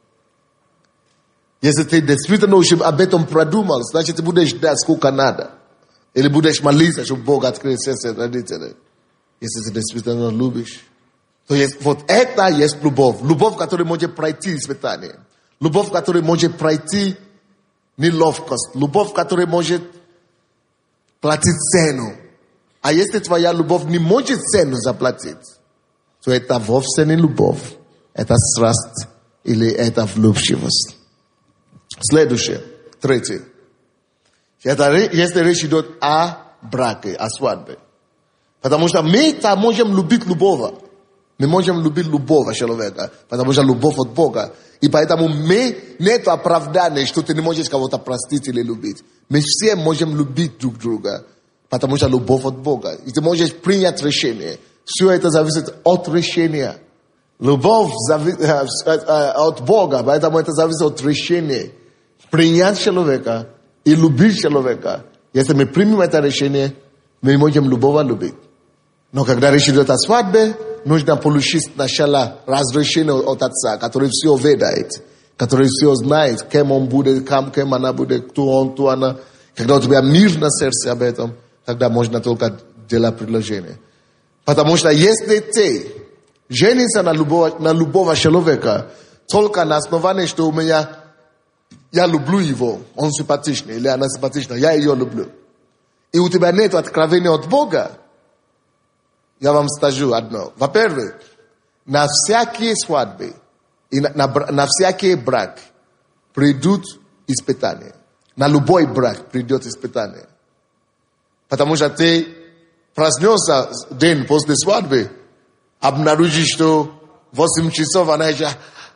Если ты действительно уже об этом продумал, значит, ты будешь ждать сколько надо. Или будешь молиться, чтобы Бог открыл сердце родителей. Если ты действительно любишь. То есть, вот это есть любовь. Любовь, которая может пройти испытание. Любовь, которая может пройти неловкость. Любовь, которая может платить цену. А если твоя любовь не может цену заплатить, то это вовсе не любовь. Это страсть или это влюбчивость. Следующее, третье. Это если речь идет о браке, о свадьбе. Потому что мы-то можем любить любого. Мы можем любить любого человека. Потому что любовь от Бога. И поэтому мы нет оправдания, что ты не можешь кого-то простить или любить. Мы все можем любить друг друга. Потому что любовь от Бога. И ты можешь принять решение. Все это зависит от решения. Любовь зависит от Бога. Поэтому это зависит от решения. Принять человека и любить человека. Если мы примем это решение, мы можем любого любить. Но когда речь идет о свадьбе, нужно получить сначала разрешение от отца, который все ведает, который все знает, кем он будет, кем, кем она будет, кто он, кто она. Когда у тебя мир на сердце об этом, тогда можно только делать предложение. Потому что если ты женишься на любого, на любого человека, только на основании, что у меня я люблю его, он симпатичный, или она симпатична, я ее люблю. И у тебя нет откровения от Бога, я вам скажу одно. Во-первых, на всякие свадьбы и на, на, на всякий брак придут испытания. На любой брак придет испытание. Потому что ты проснешься день после свадьбы, обнаружишь, что в восемь часов она еще...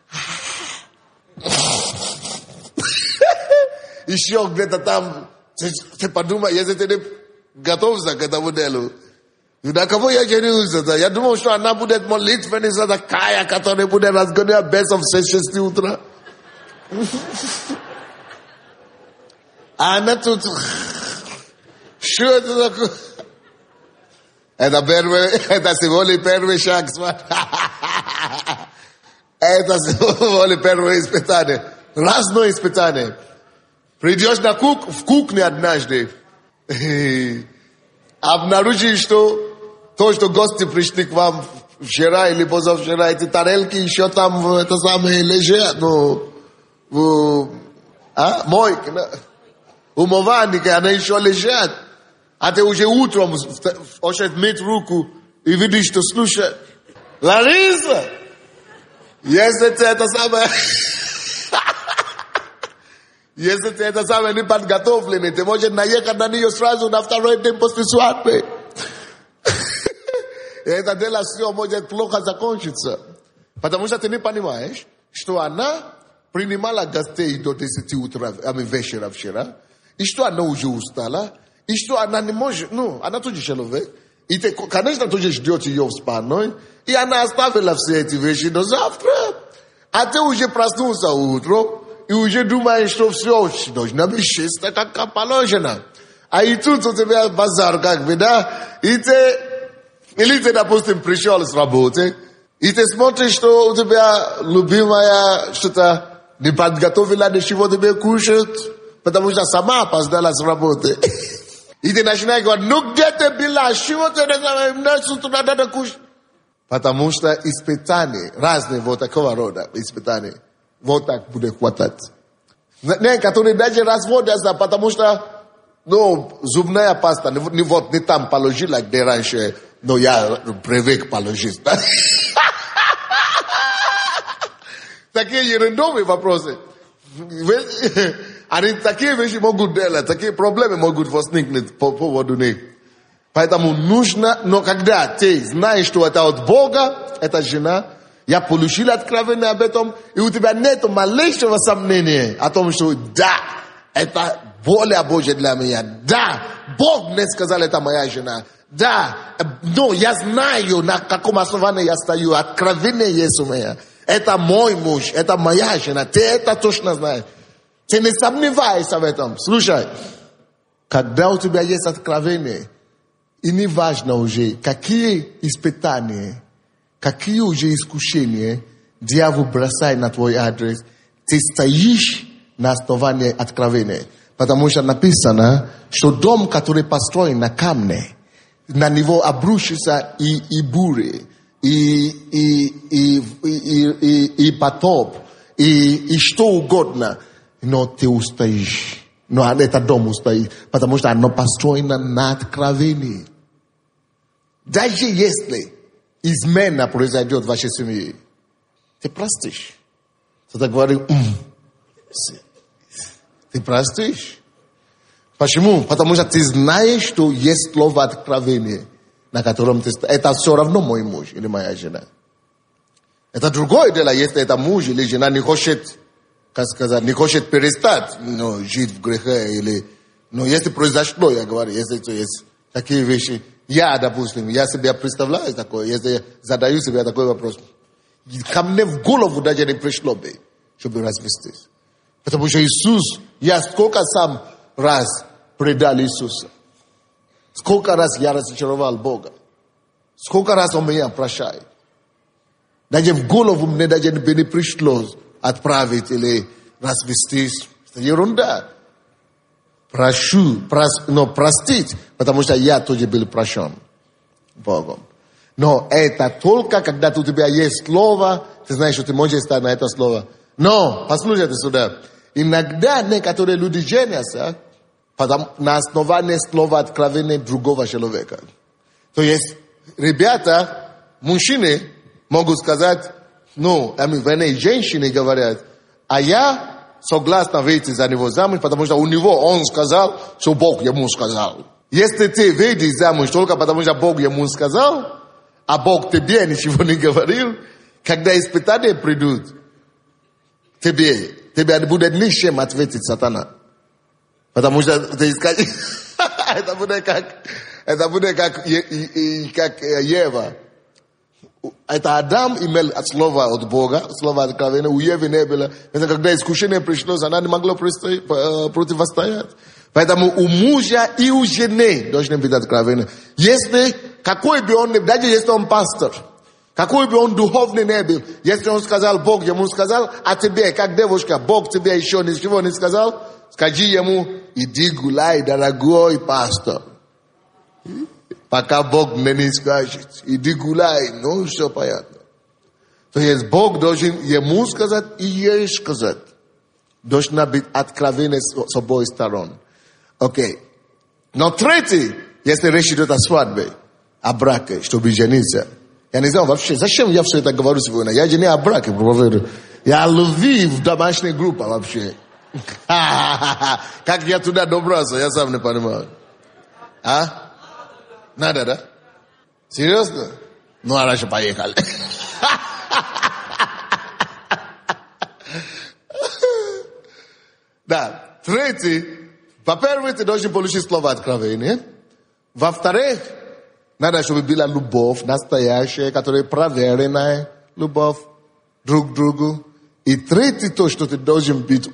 Еще где-то там, ты, ты подумай, если ты не готовься к этому делу, на кого я женился-то? Я думал, что она будет молитвенница такая, которая будет разгонять бесов в шесть утра. А она тут... Что это такое? Это первый, это сегодня первый шаг. Это сегодня первое испытание. Разное испытание. Придешь на кук, в кухню однажды, обнаружишь, что то, что гости пришли к вам вчера или позавчера, эти тарелки еще там это самое лежат, ну, в, а, мойке, да? Умывальника, они еще лежат. А ты уже утром хочешь мыть руку и видишь, что слушай, Лариса, если ты это самое, если ты это самое не подготовленный, ты можешь наехать на нее сразу на второй день после свадьбы. И это дело все может плохо закончиться. Потому что ты не понимаешь, что она принимала гостей до десяти утра, а мы вечера вчера, и что она уже устала, и что она не может, ну, она тоже человек, и ты, конечно, тоже ждет ее в спальной, и она оставила все эти вещи до завтра, а ты уже проснулся утром, и уже думаешь, что все должно быть чисто, как положено. А и тут у тебя базар, как бы, да, и ты, или ты, допустим, пришел с работы, и ты смотришь, что у тебя любимая что-то не подготовила ничего тебе кушать, потому что сама опоздала с работы. И ты начинаешь говорить, ну где ты была, чего ты не надо кушать? Потому что испытания, разные вот такого рода испытания, вот так будет хватать. Некоторые даже разводятся, потому что, ну, зубная паста, не, вот не там положила, где раньше, но я привык положить. Такие ерундовые вопросы. Они такие вещи могут делать, такие проблемы могут возникнуть по поводу них. Поэтому нужно, но когда ты знаешь, что это от Бога, эта жена, я получил откровение об этом, и у тебя нет малейшего сомнения о том, что да, это воля Божья для меня. Да, Бог мне сказал, это моя жена. Да, но я знаю, на каком основании я стою. Откровение есть у меня. Это мой муж, это моя жена. Ты это точно знаешь. Ты не сомневайся в этом. Слушай, когда у тебя есть откровение, и не важно уже, какие испытания, какие уже искушения дьявол бросает на твой адрес, ты стоишь на основании откровения. Потому что написано, что дом, который построен на камне, на него обрушится и, и бури, и, и, и, и, и, и потоп, и, и что угодно, но ты устоишь. Но этот дом устоит, потому что оно построено на откровении. Даже если измена произойдет в вашей семье, ты простишь. Ты так говоришь, м-м, ты простишь. Почему? Потому что ты знаешь, что есть слово откровения, на котором ты стоишь. Это все равно мой муж или моя жена. Это другое дело, если это муж или жена не хочет, как сказать, не хочет перестать, ну, жить в грехе или... Но если произошло, я говорю, если то есть такие вещи... Я, допустим, я себе представляю такое, если задаю себе такой вопрос, ко мне в голову даже не пришло бы, чтобы развестись. Потому что Иисус, я сколько сам раз предал Иисуса, сколько раз я разочаровал Бога, сколько раз Он меня прощает. Даже в голову мне даже не пришло отправить или развестись. Это ерунда. Прошу, прос, но простить, потому что я тоже был прощен Богом. Но это только когда у тебя есть слово, ты знаешь, что ты можешь стать на это слово. Но, послушайте сюда, иногда некоторые люди женятся потому, на основании слова откровения другого человека. То есть, ребята, мужчины могут сказать, ну, вернее, женщины говорят, а я... согласна выйти за него замуж, потому что у него он сказал, что Бог ему сказал. Если ты выйдешь замуж только потому, что Бог ему сказал, а Бог тебе ничего не говорил, когда испытания придут, тебе, тебе будет ничем ответить сатана. Потому что ты скажешь, это будет как, это будет как, как Ева. Это Адам имел слово от Бога, слово откровения, у Евы не было. Это когда искушение пришло, она не могла противостоять. Поэтому у мужа и у жены должны быть откровения. Если, какой бы он, даже если он пастор, какой бы он духовный не был, если он сказал, Бог ему сказал, а тебе, как девушка, Бог тебе еще ничего не сказал, скажи ему, иди гуляй, дорогой пастор. Пока Бог мне не скажет, иди гуляй, ну все понятно. То есть Бог должен ему сказать и ей сказать. Должна быть откровенность с обоих сторон. Окей. Но третий, если речь идет о свадьбе, о браке, чтобы жениться. Я не знаю вообще, зачем я все это говорю сегодня. Я же не о браке, я о любви в домашней группе вообще. Как я туда добрался, я сам не понимаю. А? Надо, да? Серьезно? Ну, а раньше поехали. Да, третий, во-первых, ты должен получить слово откровения. Во-вторых, надо, чтобы была любовь настоящая, которая проверенная любовь друг к другу. И третий, то, что ты должен быть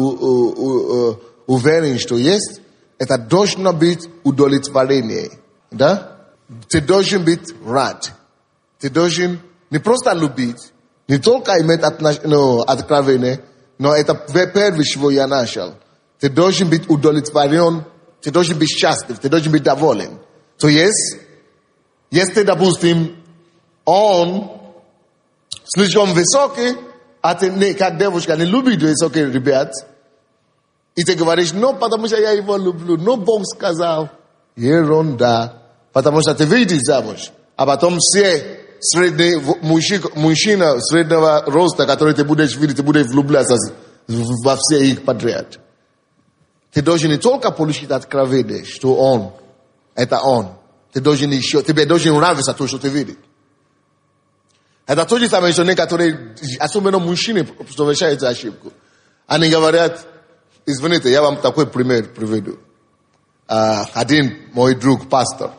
уверен, что есть, это должно быть удовлетворение. Да? Ты должен быть рад. Ты должен не просто любить, не только иметь ну, откровение, но это первое, чего я начал. Ты должен быть удовлетворен, ты должен быть счастлив, ты должен быть доволен. То есть, если, допустим, он слишком высокий, а ты не, как девушка не любит высоких ребят, и ты говоришь, ну, потому что я его люблю, ну, Бог сказал, ерунда, потому что ты выйдешь замуж, а потом все средний мужчина, мужчина среднего роста, который ты будешь видеть, ты будешь влюбляться во все их подряд. Ты должен не только получить откровение, что он, это он. Ты должен еще, тебе должен нравиться то, что ты видишь. Это то же самое, что некоторые, особенно мужчины, совершают ошибку. Они говорят, извините, я вам такой пример приведу. Один мой друг, пастор,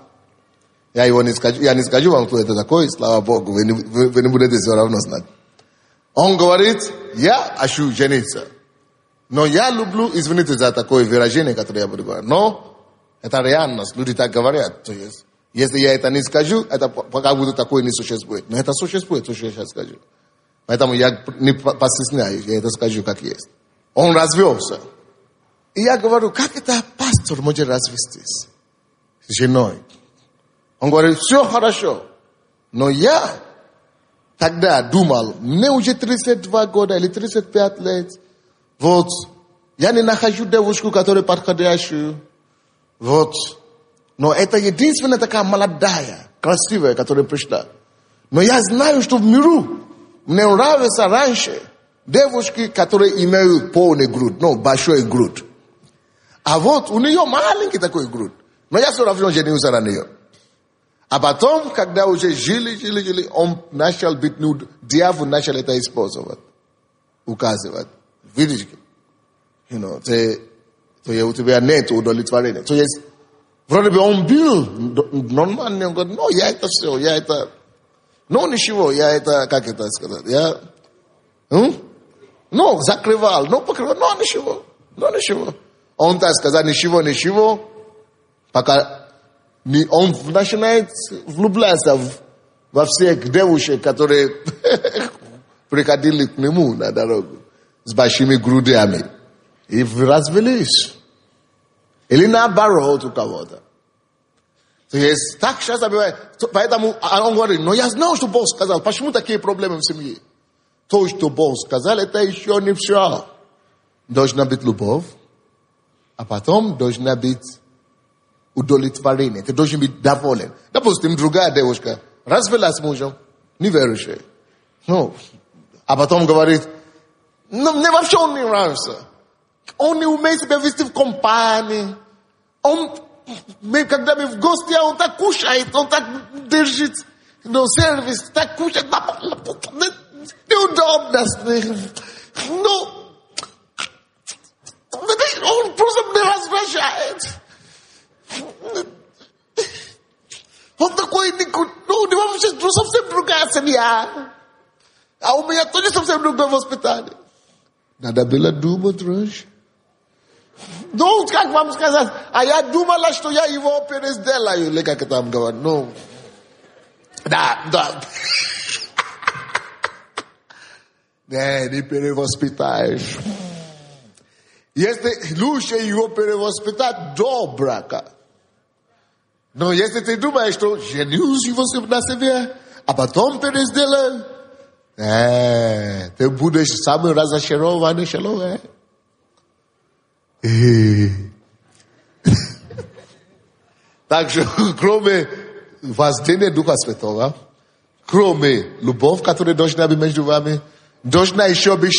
я его не скажу, я не скажу вам, кто это такой, слава Богу, вы не, вы, вы не будете все равно знать. Он говорит, я хочу жениться. Но я люблю, извините за такое выражение, которое я буду говорить. Но это реальность, люди так говорят. То есть, если я это не скажу, это как будто такое не существует. Но это существует, то, что я сейчас скажу. Поэтому я не постесняюсь, я это скажу как есть. Он развелся. И я говорю, как это пастор может развестись с женой? Он говорит, все хорошо. Но я тогда думал, мне уже тридцать два года или тридцать пять лет. Вот, я не нахожу девушку, которая подходящую. Вот. Но это единственная такая молодая, красивая, которая пришла. Но я знаю, что в миру мне нравятся раньше девушки, которые имеют полный грудь, ну, большой грудь. А вот у нее маленький такой грудь. Но я все равно женился на нее. А потом, когда уже жили, жили, жили, он начал быть, ну, дьявол начал это использовать, указывать. Видишь, you know, ты, ты, у тебя нет удовлетворения. То есть, вроде бы он был нормальный, он говорит, ну, я это все, я это, ну, ничего, я это, как это сказать, я, hm? ну, закрывал, ну, покрывал, ну, ничего, ну, ничего. Он так сказал, ничего, ничего, пока он начинает влюбляться в, во всех девушек, которые приходили к нему на дорогу с большими грудями. И развелись. Или наоборот у кого-то. То есть так часто бывает. Поэтому он говорит, но я знал, что Бог сказал. Почему такие проблемы в семье? То, что Бог сказал, это еще не все. Должна быть любовь, а потом должна быть удовлетворение. Ты должен быть доволен. Допустим, другая девушка развелась с мужем, неверующая. Ну, а потом говорит, ну, мне вообще он не нравится. Он не умеет себя вести в компании. Он, мы, когда мы в гости, он так кушает, он так держит, ну, сервис, так кушает. Неудобно с ним. Ну, он просто не раздражает. Он такой, ну, не вообще, ну, совсем другая семья. А у меня тоже совсем другое воспитание. Надо было думать раньше. Ну, как вам сказать, а я думала, что я его пересделаю, или как там говорят, ну. Да, да. Не, не перевоспитаешь. Este luce его перевоспитать до брака. Но если ты думаешь, что женюсь его на себе, а потом пересделаю, э, ты будешь самый разочарованный человек. Так что, кроме воздействия Духа Святого, кроме любовь, которая должна быть между вами, должна еще быть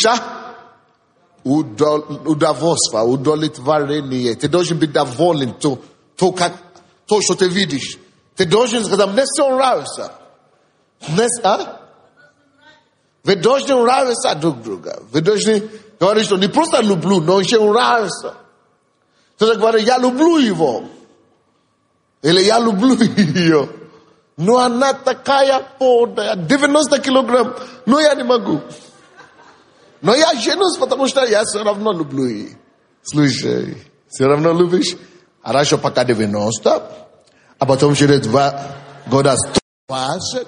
удовольствие, удовлетворение. Ты должен быть доволен то, то, как, то, что ты видишь. Ты должен сказать, мне все нравится. Мне, а? Вы должны нравиться друг другу. Вы должны говорить, что не просто люблю, но еще нравится. Кто-то говорит, я люблю его. Или я люблю ее. Но она такая полная, девяносто килограмм, но я не могу. Но я женюсь, потому что я все равно люблю ее. Слушай, все равно любишь? Хорошо, пока девяносто, а потом через два года сто двадцать.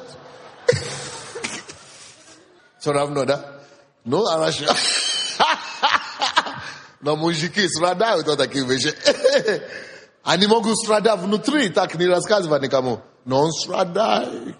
Все равно, да? Ну, хорошо. Но мужики страдают от таких вещей. Они могут страдать внутри, так не рассказывать никому. Но он страдает.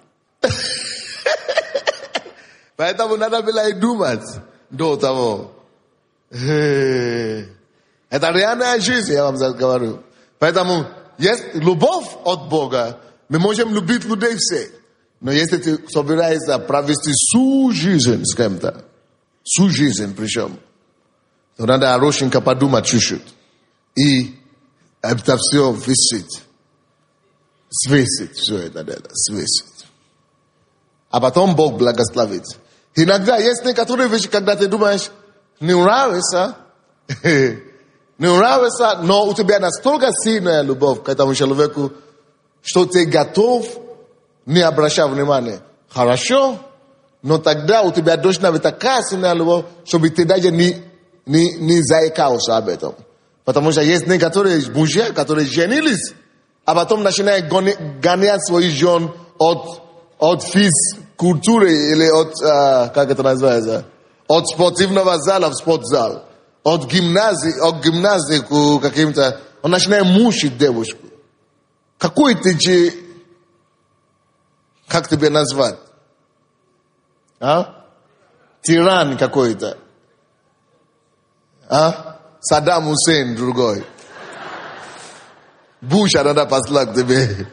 Поэтому надо было и думать до того. Это реальная жизнь, я вам говорю. Поэтому есть любовь от Бога. Мы можем любить людей всех. Но если ты собираешься провести всю жизнь с кем-то, всю жизнь причем, то надо хорошенько подумать чуть-чуть. И это все висит. Свесит все это, да, свесит. А потом Бог благословит. Иногда есть некоторые вещи, когда ты думаешь, не нравится, не нравится, но у тебя настолько сильная любовь к этому человеку, что ты готов не обращать внимания. Хорошо, но тогда у тебя должна быть такая сильная любовь, чтобы ты даже не, не, не заикался об этом. Потому что есть некоторые мужья, которые женились, а потом начинают гонять своих жен от, от физкультуры или от, а, как это называется, от спортивного зала в спортзал, от гимназии, от гимназии к каким-то, он начинает мучить девушку. Какой ты же, как тебе назвать? А? Тиран какой-то. А? Саддам Хусейн другой. Буша надо послать тебе.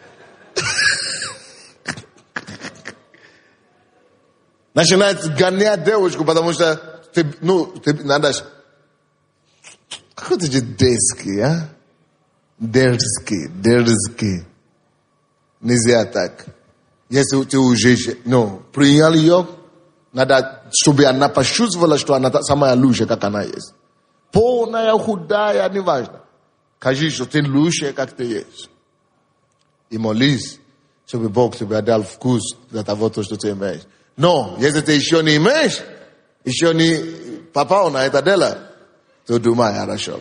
Начинает гонять девушку, потому что ты, ну, ты надо... Какой ты же дерзкий, а? Дерзкий, дерзкий. Нельзя так. Если ты уже, ну, принял ее, надо, чтобы она почувствовала, что она самая лучшая, как она есть. Полная, худая, неважно. Скажи, что ты лучше, как ты есть. И молись, чтобы Бог тебе дал вкус для того, что ты имеешь. Но, если ты еще не имеешь, еще не попал на это дело, то думай, хорошо.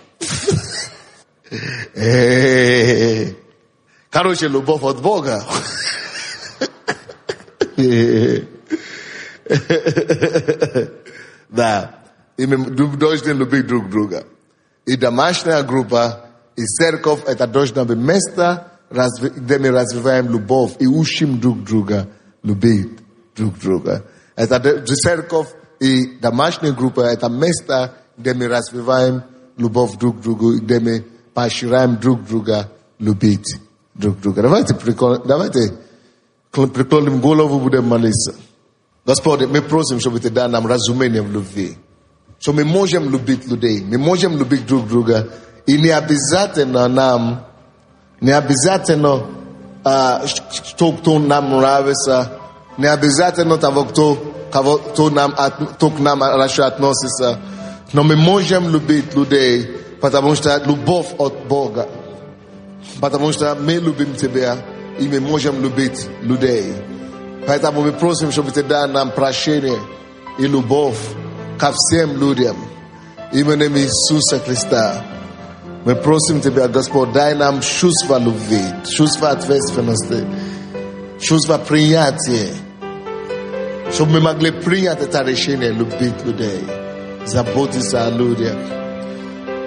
Короче, любовь от Бога. Да. И мы должны любить друг друга. И домашняя группа, и церковь, это должно быть место, где мы развиваем любовь и учим друг друга любить друг друга. Это церковь и домашняя группа, это место, где мы развиваем любовь друг к другу, где мы поощряем друг друга любить друг друга. Давайте, давайте преклоним голову, будем молиться. Господи, мы просим, чтобы Ты дал нам разумение в любви. Что мы можем любить людей, мы можем любить друг друга. И не обязательно нам, не обязательно, uh, что кто нам нравится, не обязательно того, кто, кого, кто, нам, кто к нам хорошо относится. Но мы можем любить людей, потому что любовь от Бога. Потому что мы любим Тебя, и мы можем любить людей. Поэтому мы просим, чтобы Ты дал нам прощение и любовь ко всем людям. Именем Иисуса Христа. Мы просим Тебя, Господь, дай нам чувство любви, чувство ответственности, чувство принятия, чтобы мы могли принять это решение любить людей, заботиться о людях.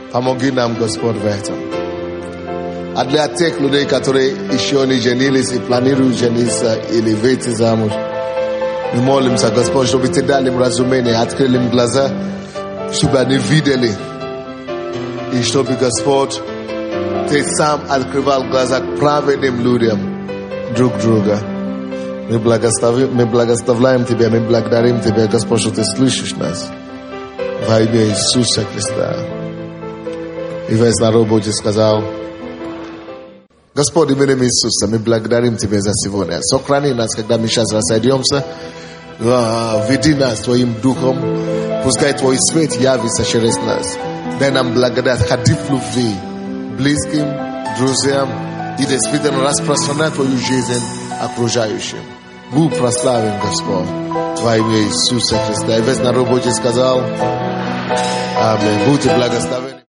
Помоги нам, Господь, в этом. А для тех людей, которые еще не женились и планируют жениться или выйти замуж, мы молимся, Господь, чтобы Ты дали им разумение, открыли им глаза, чтобы они видели. И чтобы, Господь, Ты сам открывал глаза к праведным людям друг друга. Мы благословим, мы благословляем Тебя, мы благодарим Тебя, Господь, что Ты слышишь нас. Во имя Иисуса Христа. И весь народ Божий сказал: Господь, именем Иисуса, мы благодарим Тебя за сегодня. Сохрани нас, когда мы сейчас разойдемся. Веди нас Твоим Духом. Пускай Твой свет явится через нас. Дай нам благодать ходить в любви близким, друзьям и действительно распространять Твою жизнь окружающим. Будь прославлен, Господь, во имя Иисуса Христа. И весь народ Божий сказал: Аминь. Будьте благословенны.